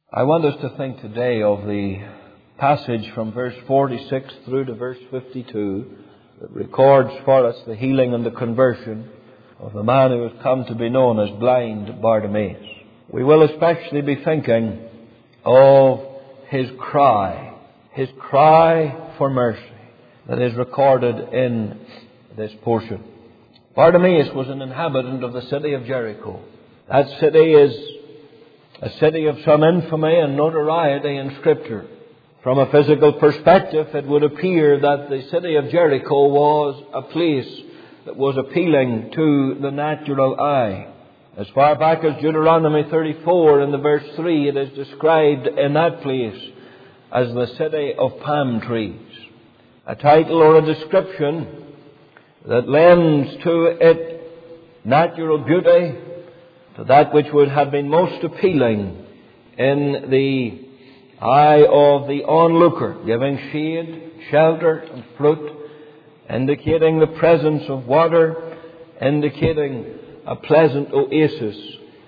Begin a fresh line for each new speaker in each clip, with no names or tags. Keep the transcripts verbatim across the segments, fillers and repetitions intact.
I want us to think today of the passage from verse forty-six through to verse fifty-two that records for us the healing and the conversion of the man who has come to be known as blind Bartimaeus. We will especially be thinking of his cry, his cry for mercy that is recorded in this portion. Bartimaeus was an inhabitant of the city of Jericho. That city is a city of some infamy and notoriety in Scripture. From a physical perspective, it would appear that the city of Jericho was a place that was appealing to the natural eye. As far back as Deuteronomy thirty-four in the verse three, it is described in that place as the city of palm trees. A title or a description that lends to it natural beauty, to that which would have been most appealing in the eye of the onlooker, giving shade, shelter, and fruit, indicating the presence of water, indicating a pleasant oasis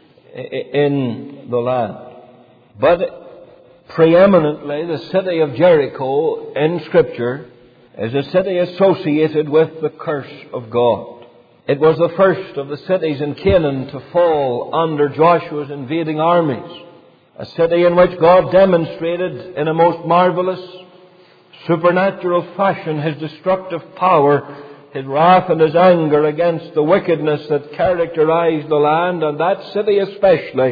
in the land. But preeminently, the city of Jericho in Scripture is a city associated with the curse of God. It was the first of the cities in Canaan to fall under Joshua's invading armies. A city in which God demonstrated in a most marvelous, supernatural fashion His destructive power, His wrath and His anger against the wickedness that characterized the land, and that city especially,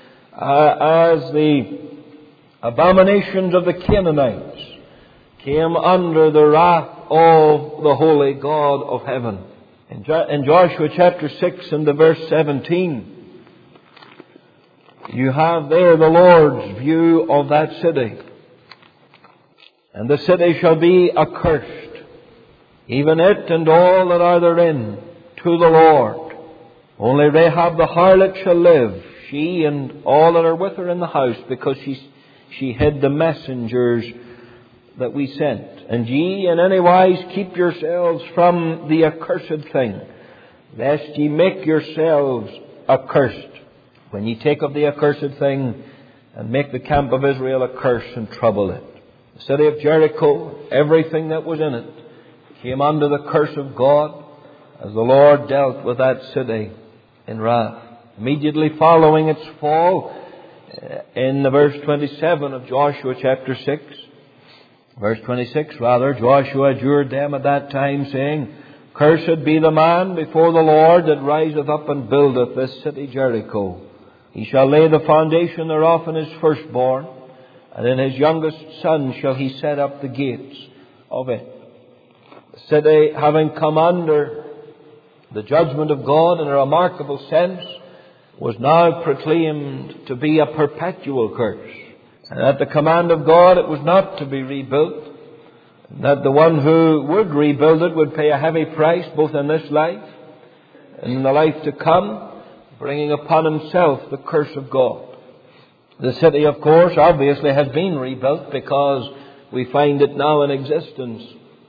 uh, as the abominations of the Canaanites came under the wrath of the holy God of heaven. In Joshua chapter six and the verse seventeen, you have there the Lord's view of that city. And the city shall be accursed, even it and all that are therein, to the Lord. Only Rahab the harlot shall live, she and all that are with her in the house, because she, she hid the messengers that we sent. And ye in any wise keep yourselves from the accursed thing, lest ye make yourselves accursed, when ye take of the accursed thing and make the camp of Israel a curse and trouble it. The city of Jericho, everything that was in it, came under the curse of God as the Lord dealt with that city in wrath. Immediately following its fall, in the verse twenty-seven of Joshua chapter six, verse twenty-six rather, Joshua adjured them at that time, saying, Cursed be the man before the Lord that riseth up and buildeth this city Jericho. He shall lay the foundation thereof in his firstborn, and in his youngest son shall he set up the gates of it. The city, having come under the judgment of God in a remarkable sense, was now proclaimed to be a perpetual curse. And at the command of God it was not to be rebuilt, and that the one who would rebuild it would pay a heavy price both in this life and in the life to come, bringing upon himself the curse of God. The city, of course, obviously has been rebuilt, because we find it now in existence.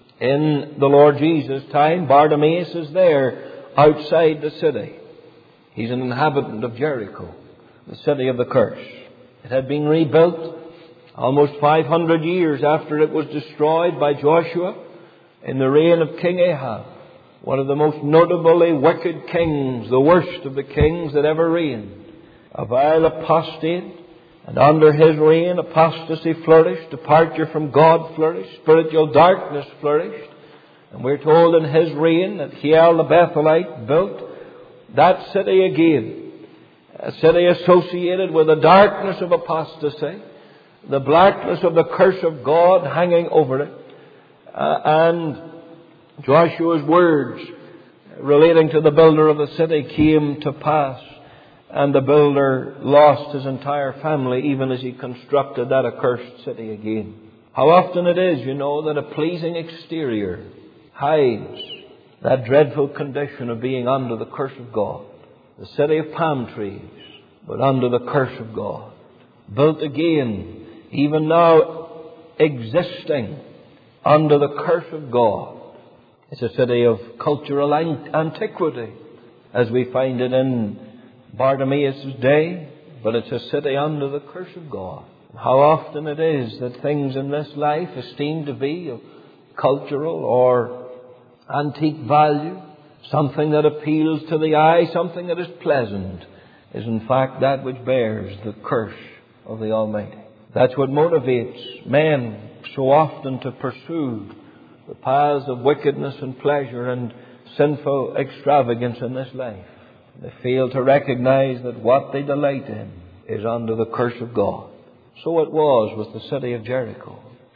In the Lord Jesus' time, Bartimaeus is there outside the city. He's an inhabitant of Jericho, the city of the curse. It had been rebuilt almost five hundred years after it was destroyed by Joshua in the reign of King Ahab, one of the most notably wicked kings, the worst of the kings that ever reigned. A vile apostate, and under his reign apostasy flourished, departure from God flourished, spiritual darkness flourished. And we're told in his reign that Hiel the Bethelite built that city again, a city associated with the darkness of apostasy, the blackness of the curse of God hanging over it, uh, and Joshua's words relating to the builder of the city came to pass, and the builder lost his entire family even as he constructed that accursed city again. How often it is, you know, that a pleasing exterior hides that dreadful condition of being under the curse of God. The city of palm trees, but under the curse of God. Built again, even now existing under the curse of God. It's a city of cultural antiquity, as we find it in Bartimaeus' day, but it's a city under the curse of God. How often it is that things in this life esteemed to be of cultural or antique value, something that appeals to the eye, something that is pleasant, is in fact that which bears the curse of the Almighty. That's what motivates men so often to pursue the paths of wickedness and pleasure and sinful extravagance in this life. They fail to recognize that what they delight in is under the curse of God. So it was with the city of Jericho.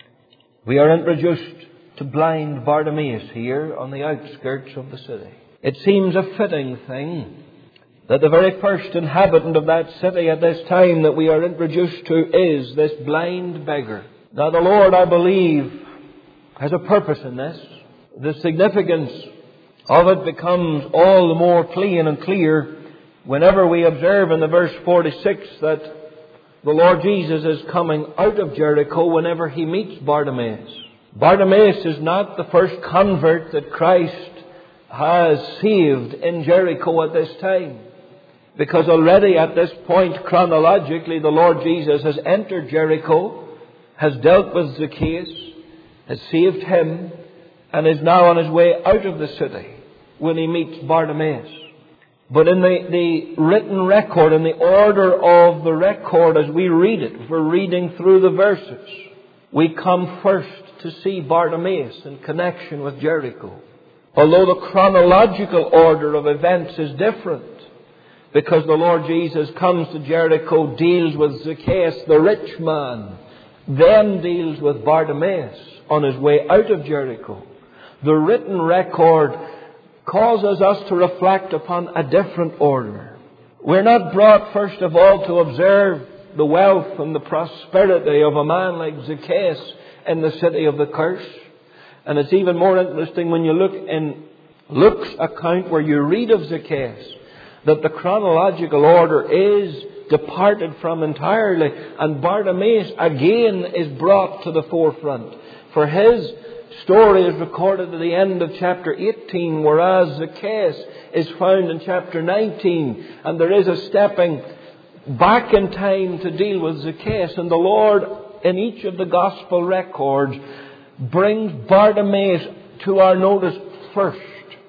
We are introduced to blind Bartimaeus here on the outskirts of the city. It seems a fitting thing that the very first inhabitant of that city at this time that we are introduced to is this blind beggar. Now the Lord, I believe, has a purpose in this. The significance of it becomes all the more plain and clear whenever we observe in the verse forty-six that the Lord Jesus is coming out of Jericho whenever He meets Bartimaeus. Bartimaeus is not the first convert that Christ has saved in Jericho at this time, because already at this point chronologically the Lord Jesus has entered Jericho, has dealt with Zacchaeus, has saved him, and is now on His way out of the city when He meets Bartimaeus. But in the, the written record, in the order of the record as we read it, if we're reading through the verses, we come first to see Bartimaeus in connection with Jericho. Although the chronological order of events is different, because the Lord Jesus comes to Jericho, deals with Zacchaeus the rich man, then deals with Bartimaeus on his way out of Jericho. The written record causes us to reflect upon a different order. We're not brought, first of all, to observe the wealth and the prosperity of a man like Zacchaeus in the city of the curse. And it's even more interesting when you look in Luke's account where you read of Zacchaeus, that the chronological order is departed from entirely, and Bartimaeus again is brought to the forefront. For his story is recorded at the end of chapter eighteen, whereas Zacchaeus is found in chapter nineteen. And there is a stepping back in time to deal with Zacchaeus. And the Lord, in each of the gospel records, brings Bartimaeus to our notice first.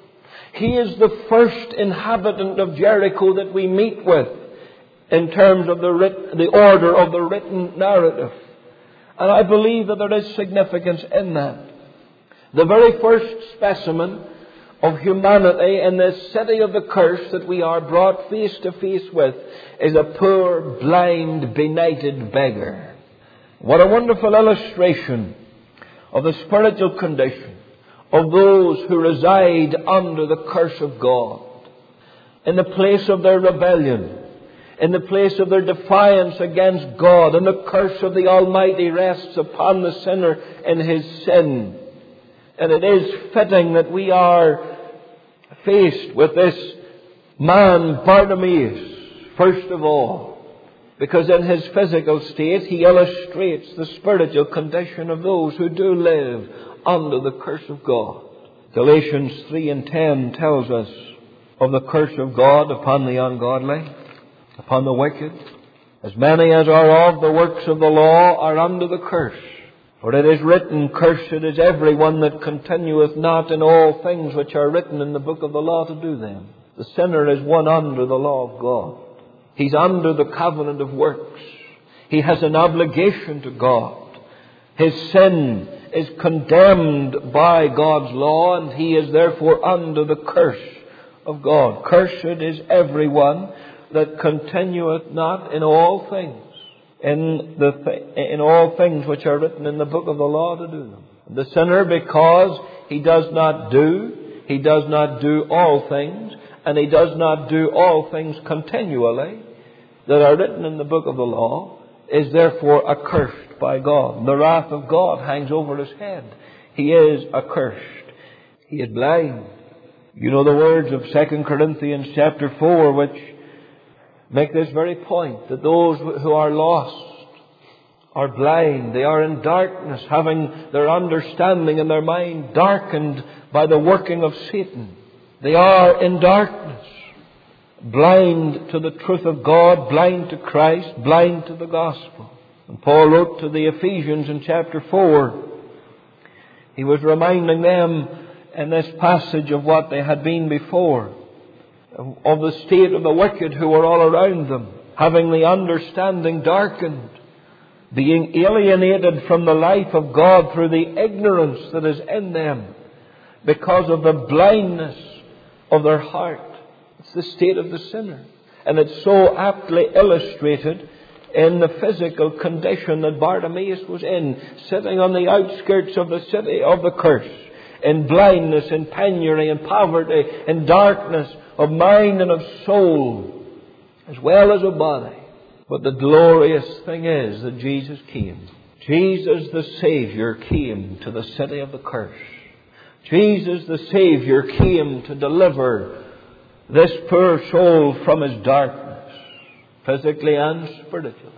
He is the first inhabitant of Jericho that we meet with in terms of the, writ- the order of the written narrative. And I believe that there is significance in that. The very first specimen of humanity in this city of the curse that we are brought face to face with is a poor, blind, benighted beggar. What a wonderful illustration of the spiritual condition of those who reside under the curse of God. In the place of their rebellion, in the place of their defiance against God, and the curse of the Almighty rests upon the sinner in his sin. And it is fitting that we are faced with this man Bartimaeus, first of all, because in his physical state he illustrates the spiritual condition of those who do live under the curse of God. Galatians three and ten tells us of the curse of God upon the ungodly, upon the wicked. As many as are of the works of the law are under the curse. For it is written, Cursed is every one that continueth not in all things which are written in the book of the law to do them. The sinner is one under the law of God. He's under the covenant of works. He has an obligation to God. His sin is condemned by God's law, and he is therefore under the curse of God. Cursed is every one that continueth not in all things, in the in all things which are written in the book of the law to do them. The sinner, because he does not do, he does not do all things, and he does not do all things continually that are written in the book of the law, is therefore accursed by God. The wrath of God hangs over his head. He is accursed. He is blind. You know the words of Second Corinthians chapter four, which make this very point, that those who are lost are blind. They are in darkness, having their understanding and their mind darkened by the working of Satan. They are in darkness. blind to the truth of God, blind to Christ, blind to the gospel. And Paul wrote to the Ephesians in chapter four. He was reminding them in this passage of what they had been before, of the state of the wicked who were all around them, having the understanding darkened, being alienated from the life of God through the ignorance that is in them because of the blindness of their heart. It's the state of the sinner. And it's so aptly illustrated in the physical condition that Bartimaeus was in, sitting on the outskirts of the city of the curse, in blindness, in penury, in poverty, in darkness of mind and of soul, as well as of body. But the glorious thing is that Jesus came. Jesus the Savior came to the city of the curse. Jesus the Savior came to deliver this poor soul from his darkness, physically and spiritually.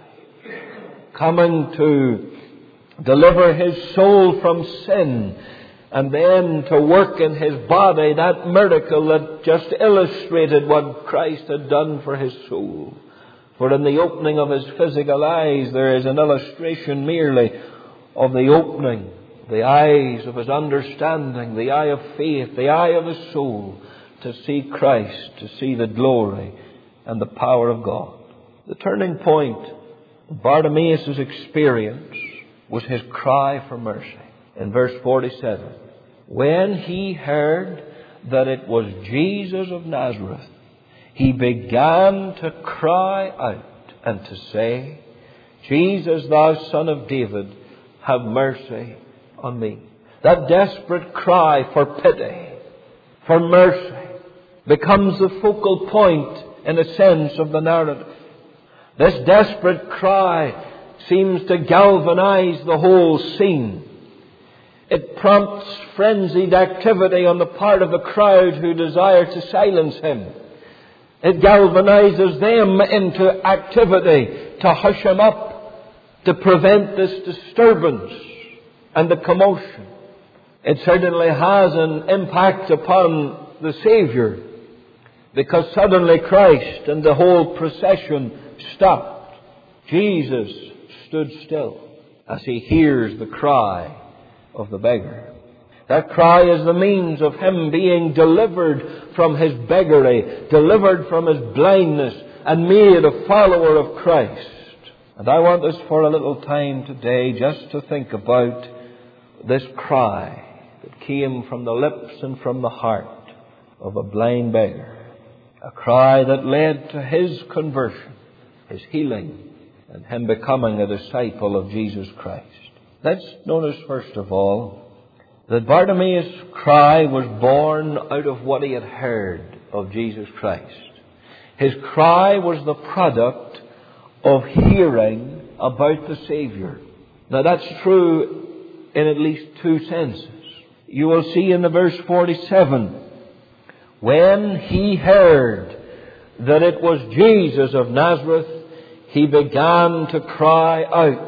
Coming to deliver his soul from sin, and then to work in his body that miracle that just illustrated what Christ had done for his soul. For in the opening of his physical eyes, there is an illustration merely of the opening, the eyes of his understanding, the eye of faith, the eye of his soul, to see Christ, to see the glory and the power of God. The turning point of Bartimaeus' experience was his cry for mercy. In verse forty-seven, when he heard that it was Jesus of Nazareth, he began to cry out and to say, Jesus, thou Son of David, have mercy on me. That desperate cry for pity, for mercy, becomes the focal point, in a sense, of the narrative. This desperate cry seems to galvanize the whole scene. It prompts frenzied activity on the part of the crowd who desire to silence him. It galvanizes them into activity to hush him up, to prevent this disturbance and the commotion. It certainly has an impact upon the Savior, because suddenly Christ and the whole procession stopped. Jesus stood still as he hears the cry of the beggar. That cry is the means of him being delivered from his beggary, delivered from his blindness, and made a follower of Christ. And I want us for a little time today just to think about this cry that came from the lips and from the heart of a blind beggar. A cry that led to his conversion, his healing, and him becoming a disciple of Jesus Christ. Let's notice, first of all, that Bartimaeus' cry was born out of what he had heard of Jesus Christ. His cry was the product of hearing about the Savior. Now that's true in at least two senses. You will see in the verse forty-seven, when he heard that it was Jesus of Nazareth, he began to cry out.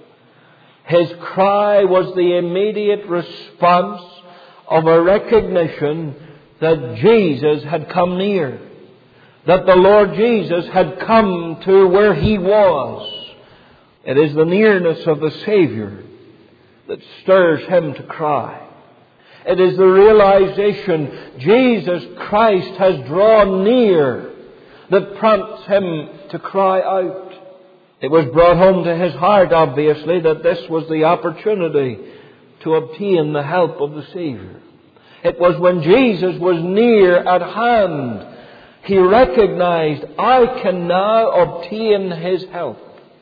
His cry was the immediate response of a recognition that Jesus had come near, that the Lord Jesus had come to where he was. It is the nearness of the Savior that stirs him to cry. It is the realization Jesus Christ has drawn near that prompts him to cry out. It was brought home to his heart, obviously, that this was the opportunity to obtain the help of the Savior. It was when Jesus was near at hand, he recognized, I can now obtain his help.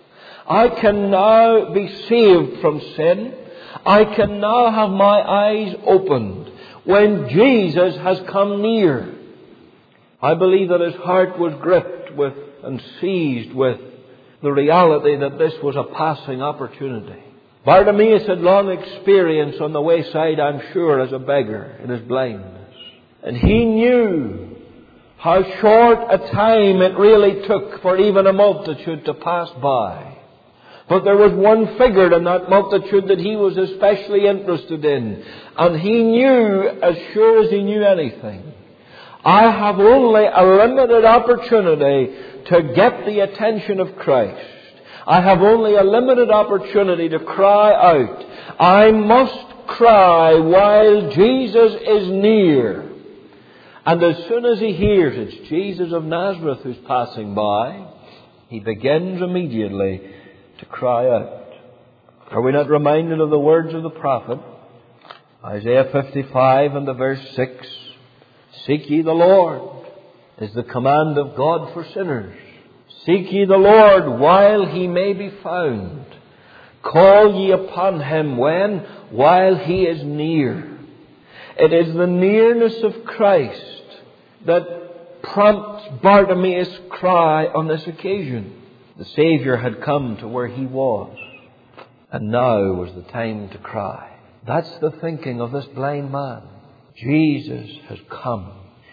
I can now be saved from sin. I can now have my eyes opened when Jesus has come near. I believe that his heart was gripped with and seized with the reality that this was a passing opportunity. Bartimaeus had long experience on the wayside, I'm sure, as a beggar in his blindness. And he knew how short a time it really took for even a multitude to pass by. But there was one figure in that multitude that he was especially interested in. And he knew, as sure as he knew anything, I have only a limited opportunity to get the attention of Christ. I have only a limited opportunity to cry out. I must cry while Jesus is near. And as soon as he hears it's Jesus of Nazareth who's passing by, he begins immediately to cry out. Are we not reminded of the words of the prophet? Isaiah fifty-five and the verse six. Seek ye the Lord is the command of God for sinners. Seek ye the Lord while he may be found. Call ye upon him when? While he is near. It is the nearness of Christ that prompts Bartimaeus' cry on this occasion. The Saviour had come to where he was, and now was the time to cry. That's the thinking of this blind man. Jesus has come.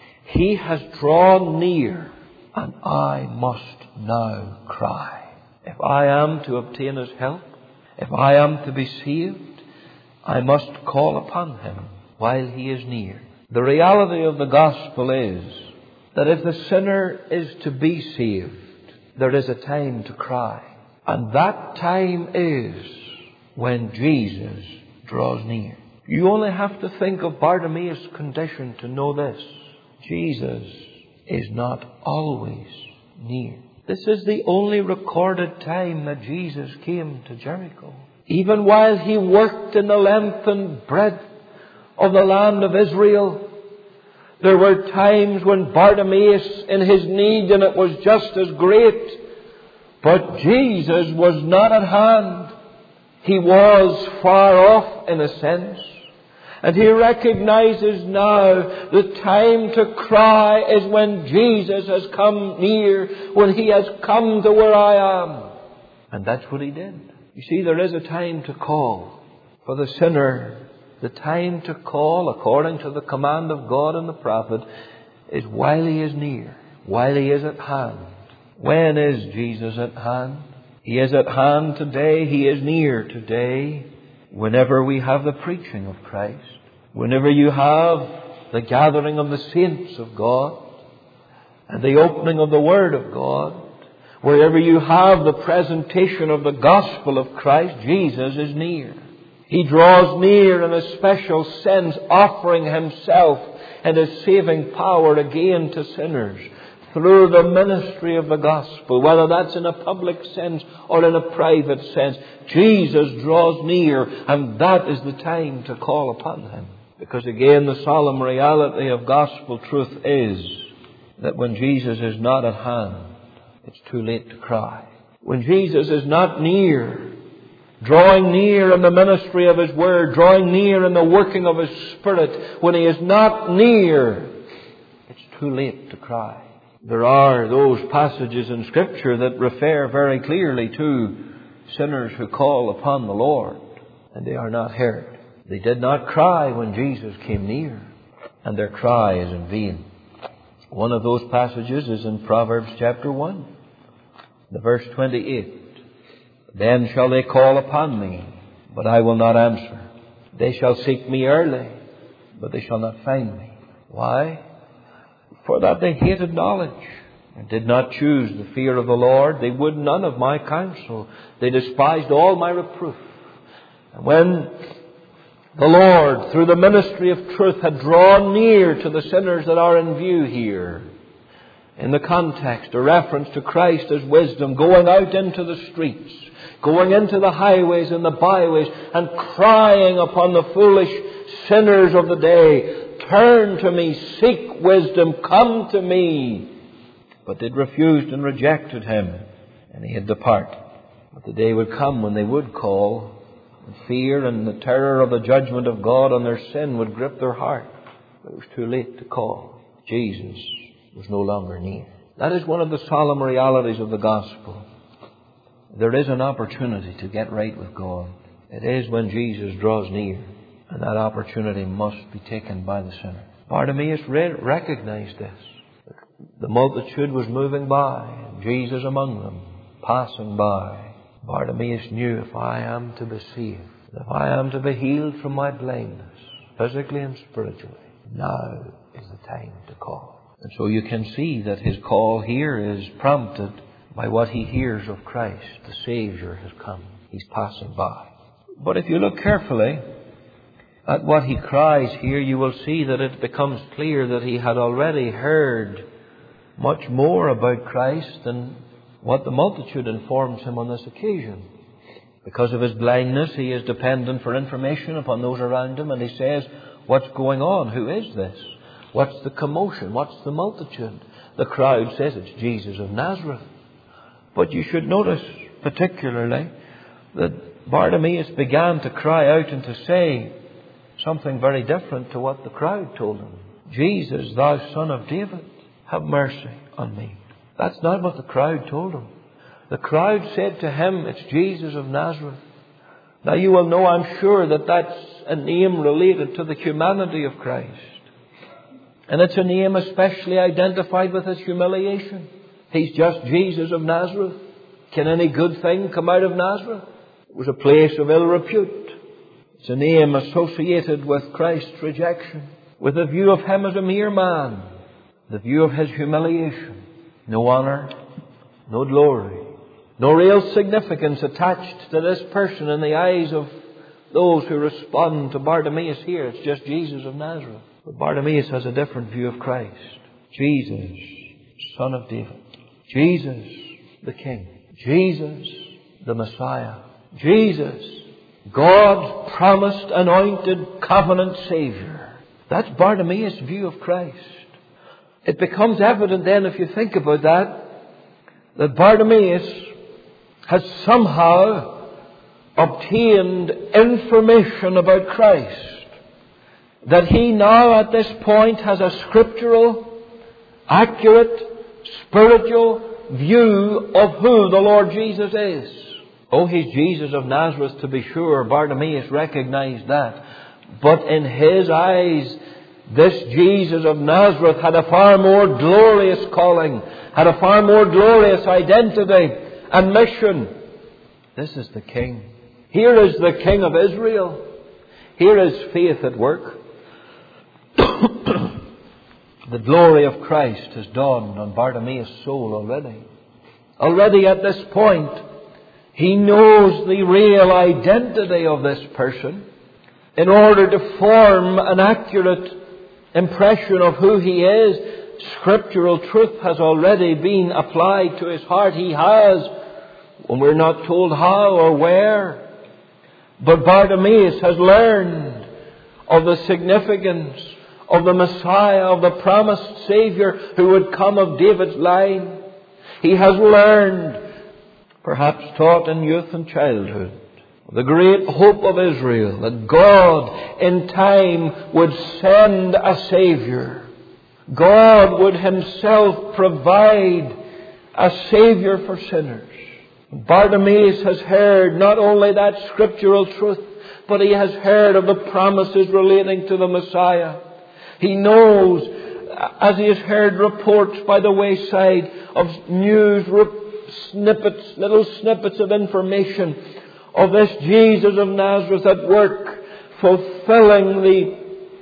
He has drawn near, and I must now cry. If I am to obtain his help, if I am to be saved, I must call upon him while he is near. The reality of the gospel is that if the sinner is to be saved, there is a time to cry. And that time is when Jesus draws near. You only have to think of Bartimaeus' condition to know this. Jesus is not always near. This is the only recorded time that Jesus came to Jericho. Even while he worked in the length and breadth of the land of Israel, there were times when Bartimaeus in his need, and it was just as great, but Jesus was not at hand. He was far off in a sense. And he recognizes now the time to cry is when Jesus has come near, when he has come to where I am. And that's what he did. You see, there is a time to call. For the sinner, the time to call, according to the command of God and the prophet, is while he is near, while he is at hand. When is Jesus at hand? He is at hand today. He is near today. Whenever we have the preaching of Christ, whenever you have the gathering of the saints of God and the opening of the Word of God, wherever you have the presentation of the gospel of Christ, Jesus is near. He draws near in a special sense, offering himself and his saving power again to sinners through the ministry of the gospel, whether that's in a public sense or in a private sense. Jesus draws near, and that is the time to call upon him. Because again, the solemn reality of gospel truth is that when Jesus is not at hand, it's too late to cry. When Jesus is not near, drawing near in the ministry of his word, drawing near in the working of his Spirit, when he is not near, it's too late to cry. There are those passages in Scripture that refer very clearly to sinners who call upon the Lord, and they are not heard. They did not cry when Jesus came near, and their cry is in vain. One of those passages is in Proverbs chapter one, the verse twenty-eight. Then shall they call upon me, but I will not answer. They shall seek me early, but they shall not find me. Why? For that they hated knowledge, and did not choose the fear of the Lord. They would none of my counsel. They despised all my reproof. And when the Lord, through the ministry of truth, had drawn near to the sinners that are in view here, in the context, a reference to Christ as wisdom, going out into the streets, going into the highways and the byways, and crying upon the foolish sinners of the day, turn to me, seek wisdom, come to me. But they refused and rejected him, and he had departed. But the day would come when they would call, and fear and the terror of the judgment of God on their sin would grip their heart. But it was too late to call. Jesus was no longer near. That is one of the solemn realities of the gospel. There is an opportunity to get right with God. It is when Jesus draws near. And that opportunity must be taken by the sinner. Bartimaeus re- recognized this. The multitude was moving by, and Jesus among them, passing by. Bartimaeus knew, if I am to be saved, if I am to be healed from my blindness, physically and spiritually, now is the time to call. And so you can see that his call here is prompted by what he hears of Christ. The Savior has come. He's passing by. But if you look carefully at what he cries here, you will see that it becomes clear that he had already heard much more about Christ than what the multitude informs him on this occasion. Because of his blindness, he is dependent for information upon those around him, and he says, what's going on? Who is this? What's the commotion? What's the multitude? The crowd says it's Jesus of Nazareth. But you should notice particularly that Bartimaeus began to cry out and to say something very different to what the crowd told him. Jesus, thou Son of David, have mercy on me. That's not what the crowd told him. The crowd said to him, it's Jesus of Nazareth. Now you will know, I'm sure, that that's a name related to the humanity of Christ. And it's a name especially identified with his humiliation. He's just Jesus of Nazareth. Can any good thing come out of Nazareth? It was a place of ill repute. It's a name associated with Christ's rejection, with the view of him as a mere man, the view of his humiliation. No honor, no glory, no real significance attached to this person in the eyes of those who respond to Bartimaeus here. It's just Jesus of Nazareth. But Bartimaeus has a different view of Christ. Jesus, Son of David. Jesus, the King. Jesus, the Messiah. Jesus, God's promised, anointed, covenant Savior. That's Bartimaeus' view of Christ. It becomes evident then, if you think about that, that Bartimaeus has somehow obtained information about Christ. That he now at this point has a scriptural, accurate, spiritual view of who the Lord Jesus is. Oh, he's Jesus of Nazareth, to be sure. Bartimaeus recognized that. But in his eyes, this Jesus of Nazareth had a far more glorious calling, had a far more glorious identity and mission. This is the King. Here is the King of Israel. Here is faith at work. The glory of Christ has dawned on Bartimaeus' soul already. Already at this point, he knows the real identity of this person. In order to form an accurate impression of who he is, scriptural truth has already been applied to his heart. He has, when we're not told how or where. But Bartimaeus has learned of the significance of the Messiah, of the promised Savior who would come of David's line. He has learned, perhaps taught in youth and childhood, the great hope of Israel, that God in time would send a Savior. God would Himself provide a Savior for sinners. Bartimaeus has heard not only that scriptural truth, but he has heard of the promises relating to the Messiah. He knows, as he has heard reports by the wayside of news snippets, little snippets of information of this Jesus of Nazareth at work, fulfilling the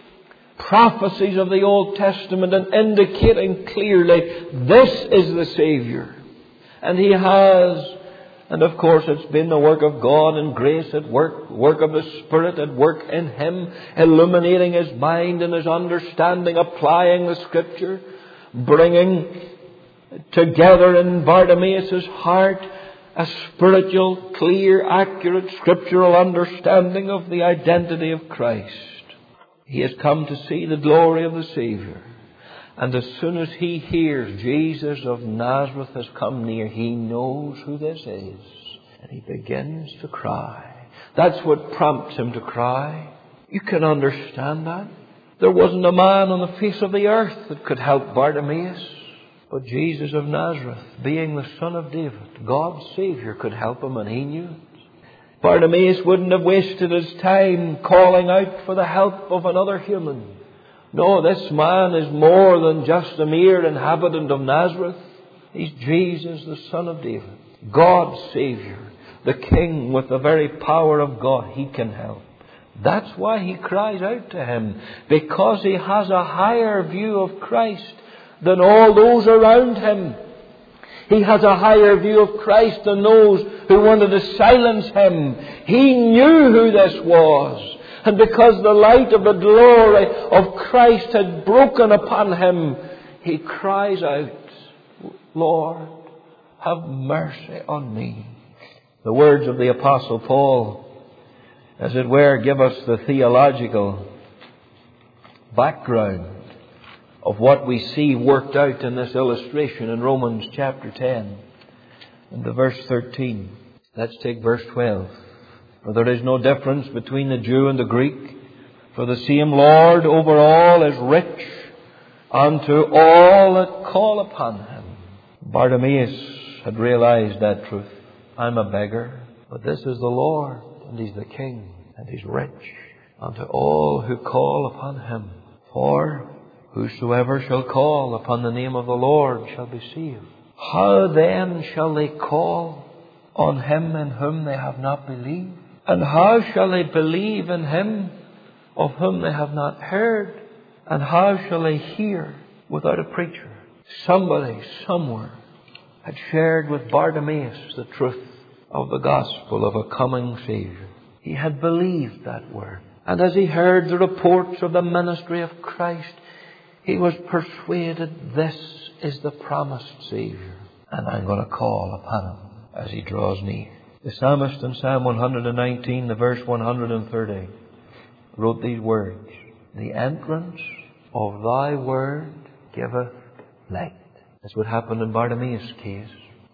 prophecies of the Old Testament and indicating clearly this is the Savior. And he has, and of course it's been the work of God and grace at work, work of the Spirit at work in him, illuminating his mind and his understanding, applying the Scripture, bringing together in Bartimaeus' heart a spiritual, clear, accurate, scriptural understanding of the identity of Christ. He has come to see the glory of the Savior. And as soon as he hears Jesus of Nazareth has come near, he knows who this is. And he begins to cry. That's what prompts him to cry. You can understand that. There wasn't a man on the face of the earth that could help Bartimaeus. But Jesus of Nazareth, being the Son of David, God's Savior, could help him, and he knew it. Bartimaeus wouldn't have wasted his time calling out for the help of another human. No, this man is more than just a mere inhabitant of Nazareth. He's Jesus, the Son of David, God's Savior, the King with the very power of God. He can help. That's why he cries out to him, because he has a higher view of Christ than all those around him. He has a higher view of Christ than those who wanted to silence him. He knew who this was. And because the light of the glory of Christ had broken upon him, he cries out, Lord, have mercy on me. The words of the Apostle Paul, as it were, give us the theological background of what we see worked out in this illustration in Romans chapter ten and the verse thirteen. Let's take verse twelve. For there is no difference between the Jew and the Greek, for the same Lord over all is rich unto all that call upon him. Bartimaeus had realized that truth. I'm a beggar, but this is the Lord, and he's the King, and he's rich unto all who call upon him. For whosoever shall call upon the name of the Lord shall be saved. How then shall they call on him in whom they have not believed? And how shall they believe in him of whom they have not heard? And how shall they hear without a preacher? Somebody, somewhere, had shared with Bartimaeus the truth of the gospel of a coming Savior. He had believed that word. And as he heard the reports of the ministry of Christ, he was persuaded this is the promised Savior. And I'm going to call upon him as he draws near. The psalmist in Psalm one nineteen, the verse one thirty, wrote these words, The entrance of thy word giveth light. That's what happened in Bartimaeus' case.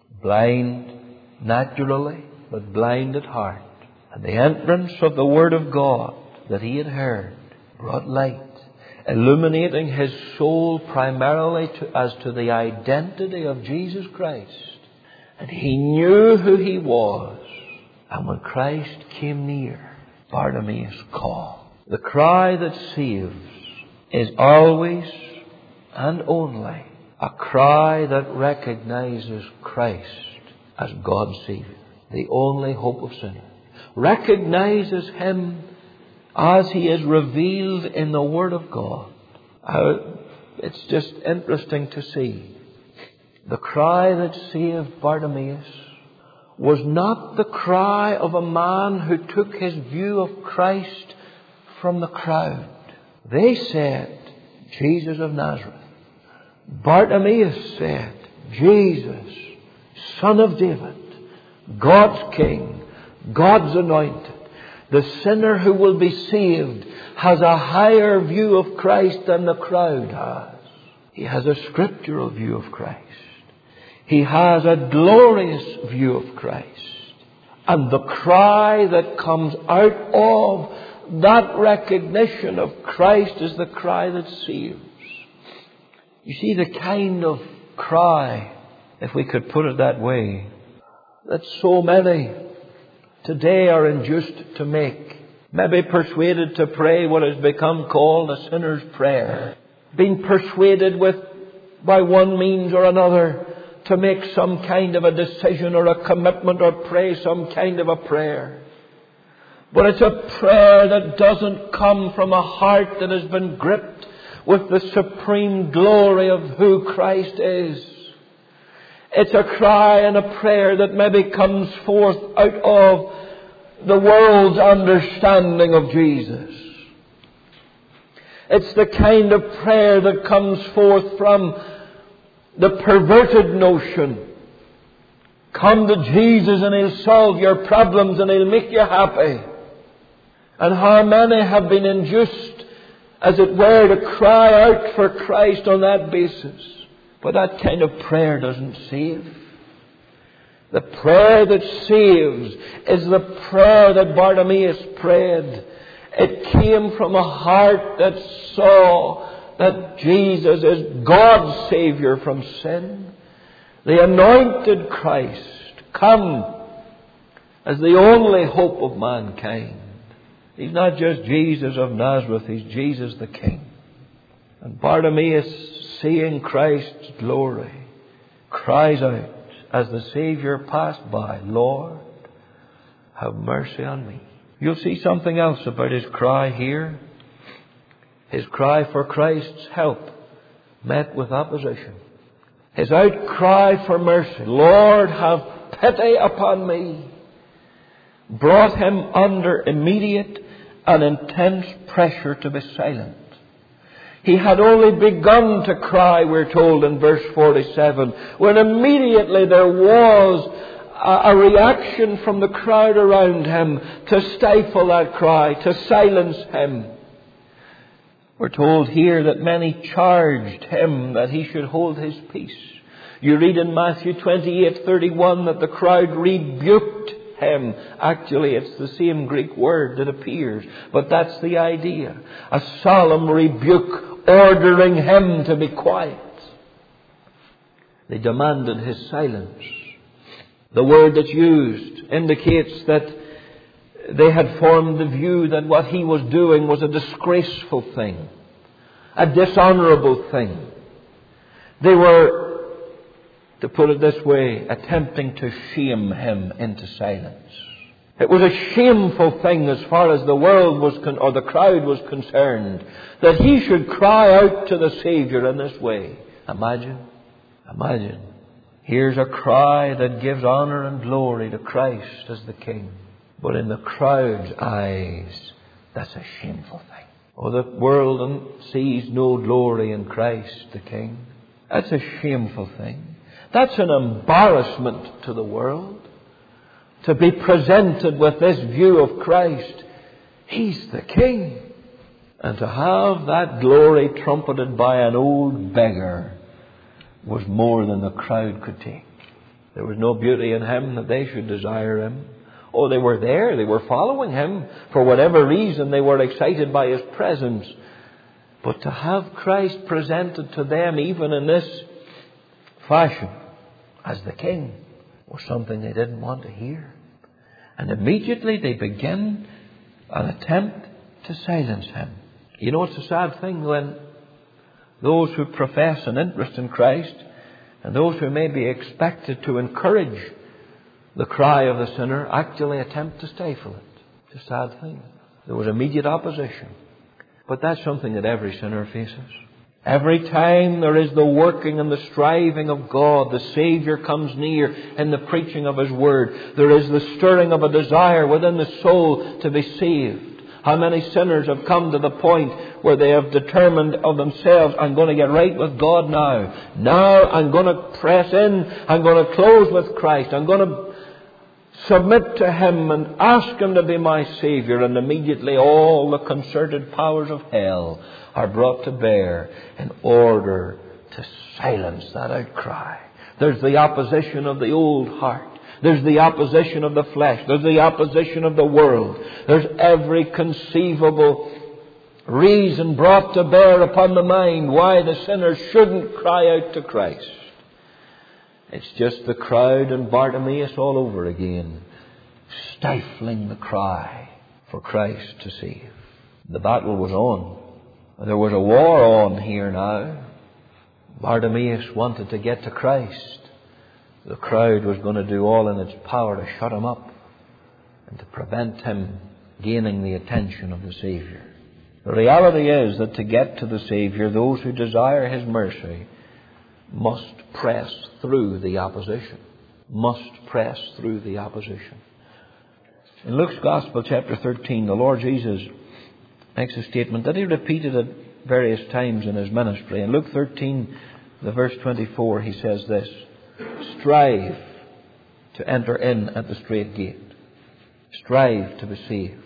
Blind naturally, but blind at heart. And the entrance of the word of God that he had heard brought light, illuminating his soul primarily to, as to the identity of Jesus Christ. And he knew who he was. And when Christ came near, Bartimaeus called. The cry that saves is always and only a cry that recognizes Christ as God's Savior, the only hope of sinners. Recognizes him as he is revealed in the Word of God. Uh, it's just interesting to see. The cry that saved Bartimaeus was not the cry of a man who took his view of Christ from the crowd. They said, Jesus of Nazareth. Bartimaeus said, Jesus, Son of David, God's King, God's anointed. The sinner who will be saved has a higher view of Christ than the crowd has. He has a scriptural view of Christ. He has a glorious view of Christ. And the cry that comes out of that recognition of Christ is the cry that saves. You see, the kind of cry, if we could put it that way, that so many today are induced to make. Maybe persuaded to pray what has become called a sinner's prayer. Being persuaded with, by one means or another, to make some kind of a decision or a commitment or pray some kind of a prayer. But it's a prayer that doesn't come from a heart that has been gripped with the supreme glory of who Christ is. It's a cry and a prayer that maybe comes forth out of the world's understanding of Jesus. It's the kind of prayer that comes forth from the perverted notion. Come to Jesus and He'll solve your problems and He'll make you happy. And how many have been induced, as it were, to cry out for Christ on that basis. But that kind of prayer doesn't save. The prayer that saves is the prayer that Bartimaeus prayed. It came from a heart that saw that Jesus is God's Savior from sin. The anointed Christ come as the only hope of mankind. He's not just Jesus of Nazareth, He's Jesus the King. And Bartimaeus, seeing Christ's glory, cries out as the Savior passed by, Lord, have mercy on me. You'll see something else about his cry here. His cry for Christ's help met with opposition. His outcry for mercy, Lord, have pity upon me, brought him under immediate and intense pressure to be silent. He had only begun to cry, we're told in verse forty-seven, when immediately there was a reaction from the crowd around him to stifle that cry, to silence him. We're told here that many charged him that he should hold his peace. You read in Matthew twenty-eight thirty-one that the crowd rebuked him. Actually, it's the same Greek word that appears, but that's the idea. A solemn rebuke ordering him to be quiet. They demanded his silence. The word that's used indicates that they had formed the view that what he was doing was a disgraceful thing, a dishonorable thing. They were, to put it this way, attempting to shame him into silence. It was a shameful thing as far as the world was, con- or the crowd was concerned, that he should cry out to the Savior in this way. Imagine, imagine. Here's a cry that gives honor and glory to Christ as the King. But in the crowd's eyes, that's a shameful thing. Oh, the world sees no glory in Christ the King. That's a shameful thing. That's an embarrassment to the world. To be presented with this view of Christ. He's the King. And to have that glory trumpeted by an old beggar was more than the crowd could take. There was no beauty in him that they should desire him. Oh, they were there. They were following him. For whatever reason, they were excited by his presence. But to have Christ presented to them, even in this fashion, as the King, was something they didn't want to hear. And immediately they begin an attempt to silence him. You know, it's a sad thing when those who profess an interest in Christ and those who may be expected to encourage the cry of the sinner actually attempt to stifle it. It's a sad thing. There was immediate opposition. But that's something that every sinner faces. Every time there is the working and the striving of God, the Savior comes near in the preaching of His Word. There is the stirring of a desire within the soul to be saved. How many sinners have come to the point where they have determined of themselves, I'm going to get right with God now. Now I'm going to press in. I'm going to close with Christ. I'm going to submit to Him and ask Him to be my Savior. And immediately all the concerted powers of hell are brought to bear in order to silence that outcry. There's the opposition of the old heart. There's the opposition of the flesh. There's the opposition of the world. There's every conceivable reason brought to bear upon the mind why the sinner shouldn't cry out to Christ. It's just the crowd and Bartimaeus all over again, stifling the cry for Christ to save. The battle was on. There was a war on here now. Bartimaeus wanted to get to Christ. The crowd was going to do all in its power to shut him up and to prevent him gaining the attention of the Savior. The reality is that to get to the Savior, those who desire His mercy must press through the opposition. Must press through the opposition. In Luke's Gospel, chapter thirteen, the Lord Jesus makes a statement that He repeated at various times in His ministry. In Luke thirteen, the verse twenty-four, He says this: strive to enter in at the strait gate. Strive to be saved.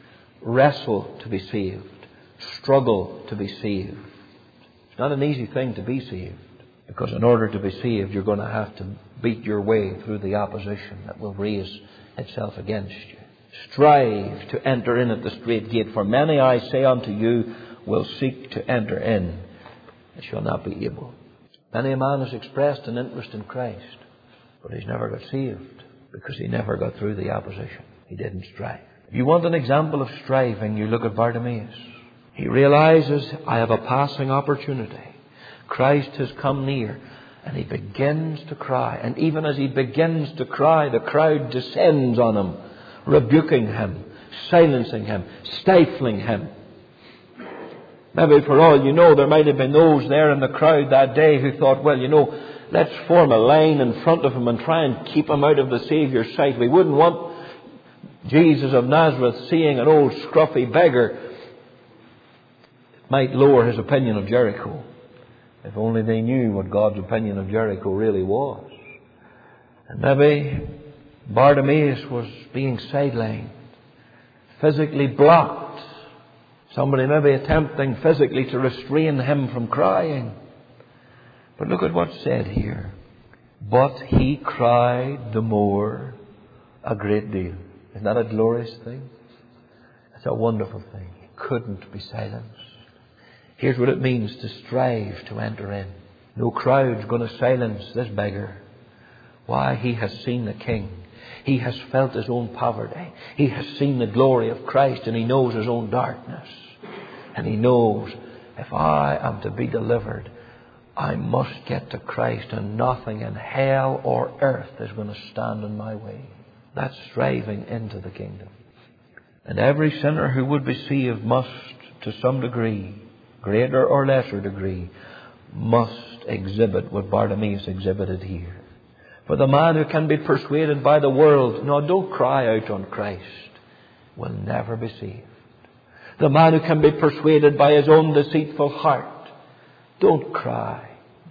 Wrestle to be saved. Struggle to be saved. It's not an easy thing to be saved, because in order to be saved, you're going to have to beat your way through the opposition that will raise itself against you. Strive to enter in at the strait gate, for many, I say unto you, will seek to enter in and shall not be able. Many a man has expressed an interest in Christ, but he's never got saved because he never got through the opposition. He didn't strive. If you want an example of striving, you look at Bartimaeus. He realizes, I have a passing opportunity. Christ has come near, and he begins to cry. And even as he begins to cry, the crowd descends on him, rebuking him, silencing him, stifling him. Maybe for all you know, there might have been those there in the crowd that day who thought, well, you know, let's form a line in front of him and try and keep him out of the Saviour's sight. We wouldn't want Jesus of Nazareth seeing an old scruffy beggar. It might lower his opinion of Jericho. If only they knew what God's opinion of Jericho really was. And maybe Bartimaeus was being sidelined, physically blocked. Somebody maybe attempting physically to restrain him from crying. But look at what's said here. But he cried the more a great deal. Isn't that a glorious thing? It's a wonderful thing. He couldn't be silenced. Here's what it means to strive to enter in. No crowd's going to silence this beggar. Why? He has seen the King. He has felt his own poverty. He has seen the glory of Christ, and he knows his own darkness. And he knows, if I am to be delivered, I must get to Christ, and nothing in hell or earth is going to stand in my way. That's striving into the kingdom. And every sinner who would be saved must, to some degree, greater or lesser degree, must exhibit what Bartimaeus exhibited here. For the man who can be persuaded by the world, no, don't cry out on Christ, will never be saved. The man who can be persuaded by his own deceitful heart, don't cry.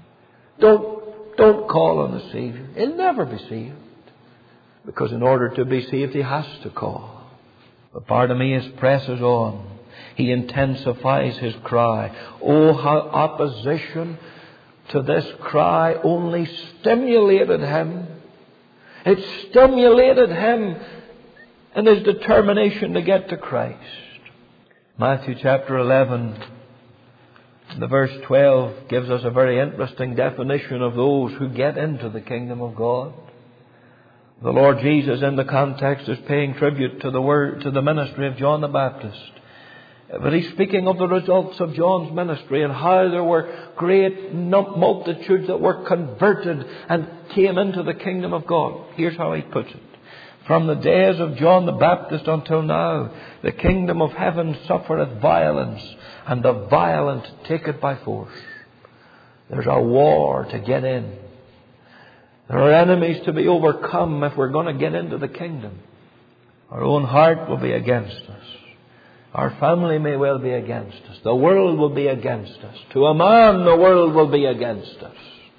Don't, don't call on the Saviour. He'll never be saved. Because in order to be saved, he has to call. But Bartimaeus presses on. He intensifies his cry. Oh, how opposition to this cry only stimulated him. It stimulated him in his determination to get to Christ. Matthew chapter eleven, the verse twelve, gives us a very interesting definition of those who get into the kingdom of God. The Lord Jesus, in the context, is paying tribute to the word, to the ministry of John the Baptist. But he's speaking of the results of John's ministry and how there were great multitudes that were converted and came into the kingdom of God. Here's how he puts it. From the days of John the Baptist until now, the kingdom of heaven suffereth violence, and the violent take it by force. There's a war to get in. There are enemies to be overcome if we're going to get into the kingdom. Our own heart will be against us. Our family may well be against us. The world will be against us. To a man, the world will be against us.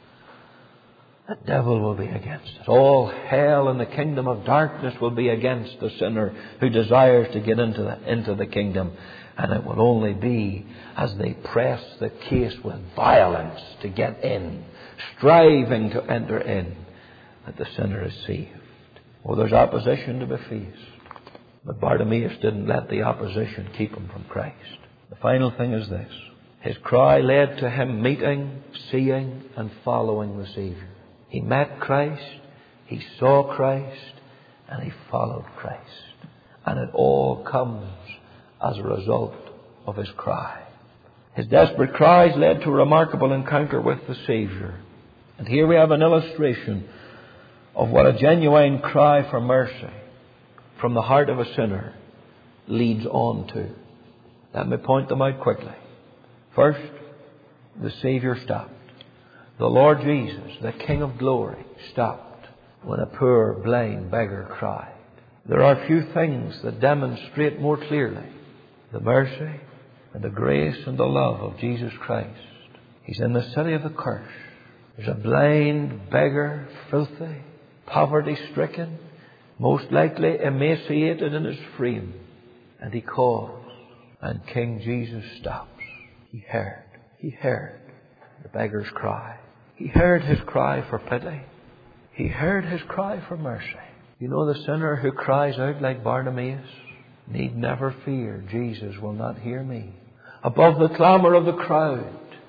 The devil will be against us. All hell and the kingdom of darkness will be against the sinner who desires to get into the, into the kingdom. And it will only be as they press the case with violence to get in, striving to enter in, that the sinner is saved. Oh, there's opposition to be faced. But Bartimaeus didn't let the opposition keep him from Christ. The final thing is this. His cry led to him meeting, seeing, and following the Saviour. He met Christ, he saw Christ, and he followed Christ. And it all comes as a result of his cry. His desperate cries led to a remarkable encounter with the Saviour. And here we have an illustration of what a genuine cry for mercy from the heart of a sinner leads on to. Let me point them out quickly. First, the Saviour stopped. The Lord Jesus, the King of glory, stopped when a poor blind beggar cried. There are few things that demonstrate more clearly the mercy and the grace and the love of Jesus Christ. He's in the city of the curse. There's a blind beggar, filthy, poverty-stricken, most likely emaciated in his frame. And he calls, and King Jesus stops. He heard. He heard the beggar's cry. He heard his cry for pity. He heard his cry for mercy. You know, the sinner who cries out like Bartimaeus need never fear. Jesus will not hear me. Above the clamour of the crowd,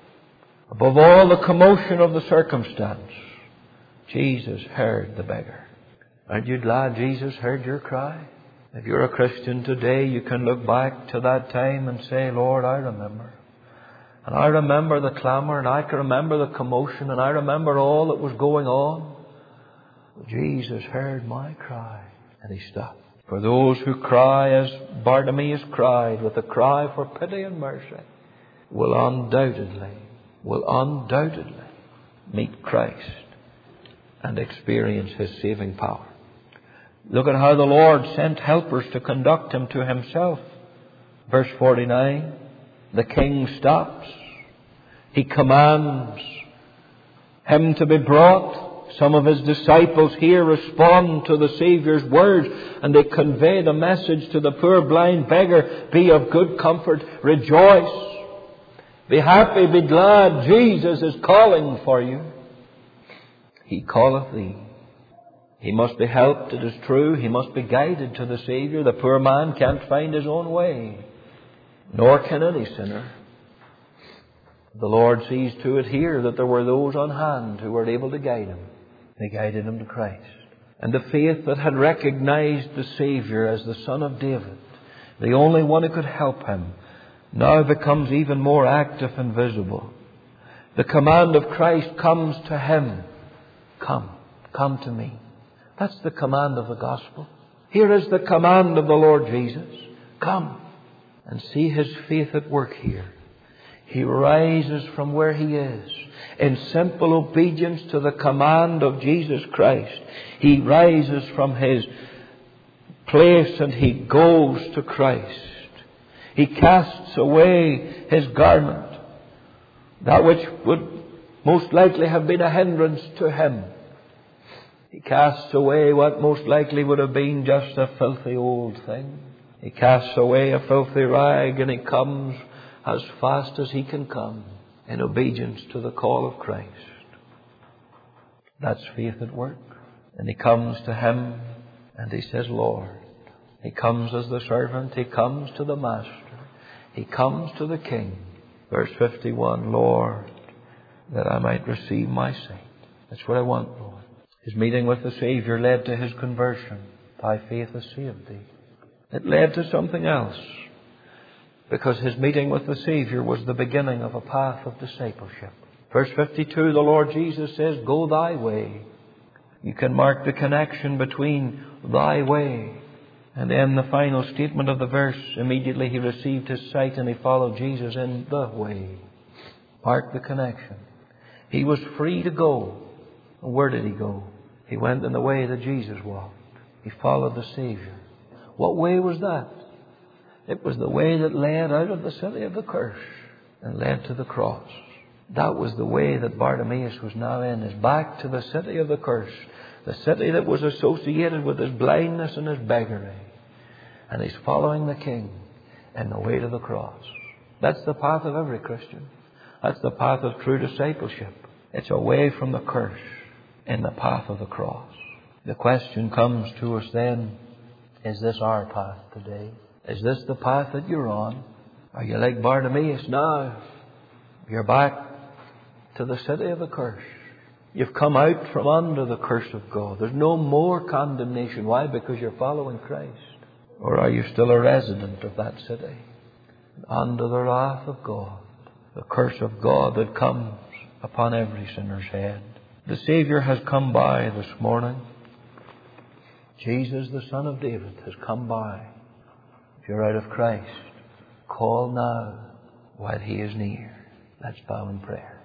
above all the commotion of the circumstance, Jesus heard the beggar. Aren't you glad Jesus heard your cry? If you're a Christian today, you can look back to that time and say, Lord, I remember. And I remember the clamour, and I can remember the commotion, and I remember all that was going on. But Jesus heard my cry, and he stopped. For those who cry as Bartimaeus cried, with a cry for pity and mercy, will undoubtedly, will undoubtedly meet Christ and experience His saving power. Look at how the Lord sent helpers to conduct him to Himself. Verse forty-nine, the King stops. He commands him to be brought. Some of His disciples here respond to the Saviour's words, and they convey the message to the poor blind beggar, be of good comfort, rejoice, be happy, be glad, Jesus is calling for you. He calleth thee. He must be helped, it is true. He must be guided to the Saviour. The poor man can't find his own way, nor can any sinner. The Lord sees to it here that there were those on hand who were able to guide him. They guided him to Christ. And the faith that had recognized the Saviour as the Son of David, the only one who could help him, now becomes even more active and visible. The command of Christ comes to him. Come, come to me. That's the command of the gospel. Here is the command of the Lord Jesus. Come and see His faith at work here. He rises from where he is in simple obedience to the command of Jesus Christ. He rises from his place and he goes to Christ. He casts away his garment, that which would most likely have been a hindrance to him. He casts away what most likely would have been just a filthy old thing. He casts away a filthy rag, and he comes as fast as he can come in obedience to the call of Christ. That's faith at work. And he comes to Him and he says, Lord. He comes as the servant. He comes to the Master. He comes to the King. Verse fifty-one, Lord, that I might receive my sight. That's what I want, Lord. His meeting with the Saviour led to his conversion. Thy faith has saved thee. It led to something else, because his meeting with the Saviour was the beginning of a path of discipleship. Verse fifty-two, the Lord Jesus says, go thy way. You can mark the connection between thy way and then the final statement of the verse. Immediately he received his sight and he followed Jesus in the way. Mark the connection. He was free to go. And where did he go? He went in the way that Jesus walked. He followed the Saviour. What way was that? It was the way that led out of the city of the curse and led to the cross. That was the way that Bartimaeus was now in, is back to the city of the curse, the city that was associated with his blindness and his beggary. And he's following the King in the way to the cross. That's the path of every Christian. That's the path of true discipleship. It's away from the curse in the path of the cross. The question comes to us then, is this our path today? Is this the path that you're on? Are you like Bartimaeus now? You're back to the city of the curse. You've come out from under the curse of God. There's no more condemnation. Why? Because you're following Christ. Or are you still a resident of that city? Under the wrath of God, the curse of God that comes upon every sinner's head. The Saviour has come by this morning. Jesus, the Son of David, has come by. If you're out of Christ, call now while He is near. Let's bow in prayer.